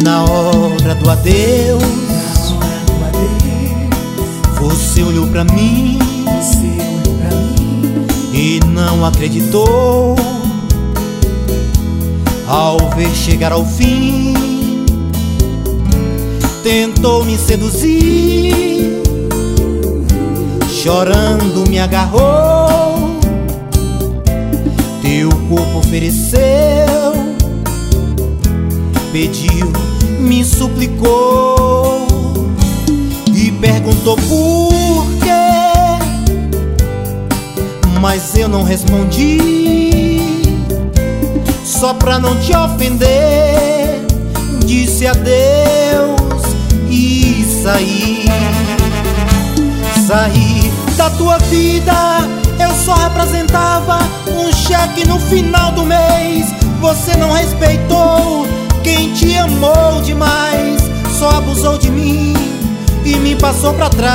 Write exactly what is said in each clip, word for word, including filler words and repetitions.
Na hora do adeus, você olhou pra mim e não acreditou. Ao ver chegar ao fim, tentou me seduzir, chorando me agarrou, teu corpo ofereceu, pediu, me suplicou e perguntou por quê, mas eu não respondi. Só pra não te ofender, disse adeus e saí. Saí da tua vida, eu só representava um cheque no final do mês. Você não respeitou quem te amou demais, só abusou de mim e me passou pra trás.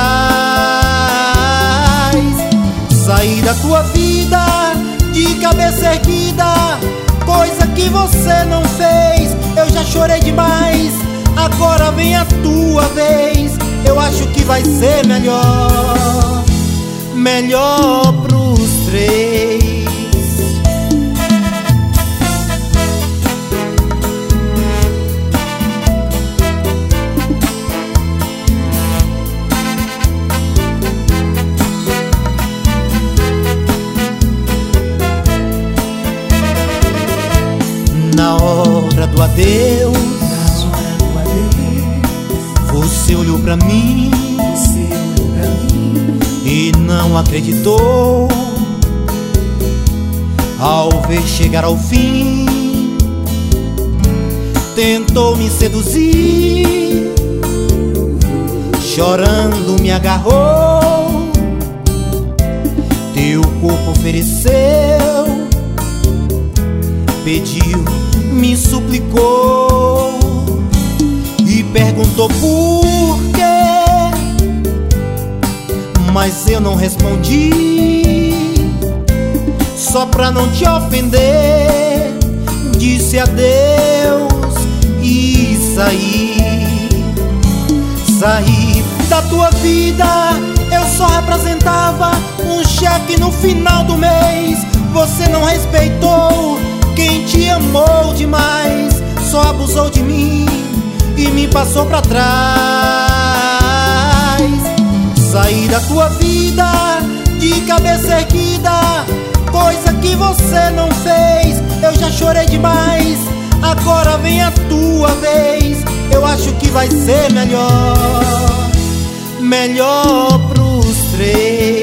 Saí da tua vida de cabeça erguida, coisa que você não fez. Eu já chorei demais, agora vem a tua vez. Eu acho que vai ser melhor, melhor pros três. Na hora do adeus, você olhou pra mim e não acreditou. Ao ver chegar ao fim, tentou me seduzir, chorando me agarrou, teu corpo ofereceu, pediu, me suplicou e perguntou por quê, mas eu não respondi. Só pra não te ofender, disse adeus e saí. Saí da tua vida, eu só representava um cheque no final do mês. Você não respeitou quem te amou demais, só abusou de mim e me passou pra trás. Saí da tua vida de cabeça erguida, coisa que você não fez. Eu já chorei demais, agora vem a tua vez. Eu acho que vai ser melhor, melhor pros três.